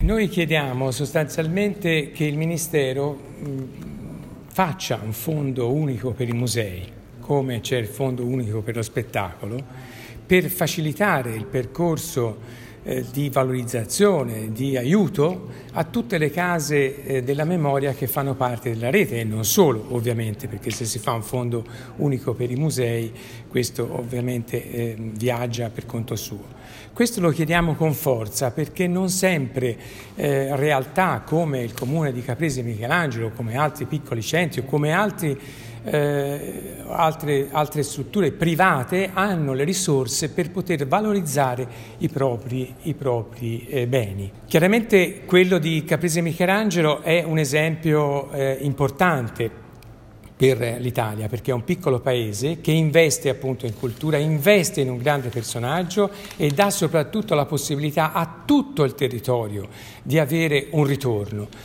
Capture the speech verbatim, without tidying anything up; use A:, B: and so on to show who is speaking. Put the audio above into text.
A: Noi chiediamo sostanzialmente che il Ministero mh, faccia un fondo unico per i musei, come c'è il fondo unico per lo spettacolo, per facilitare il percorso eh, di valorizzazione, di aiuto a tutte le case eh, della memoria che fanno parte della rete, e non solo ovviamente, perché se si fa un fondo unico per i musei questo ovviamente eh, viaggia per conto suo. Questo lo chiediamo con forza perché non sempre eh, realtà come il Comune di Caprese Michelangelo, come altri piccoli centri o come altri Eh, altre, altre strutture private hanno le risorse per poter valorizzare i propri, i propri eh, beni. Chiaramente quello di Caprese Michelangelo è un esempio eh, importante per l'Italia, perché è un piccolo paese che investe appunto in cultura, investe in un grande personaggio e dà soprattutto la possibilità a tutto il territorio di avere un ritorno.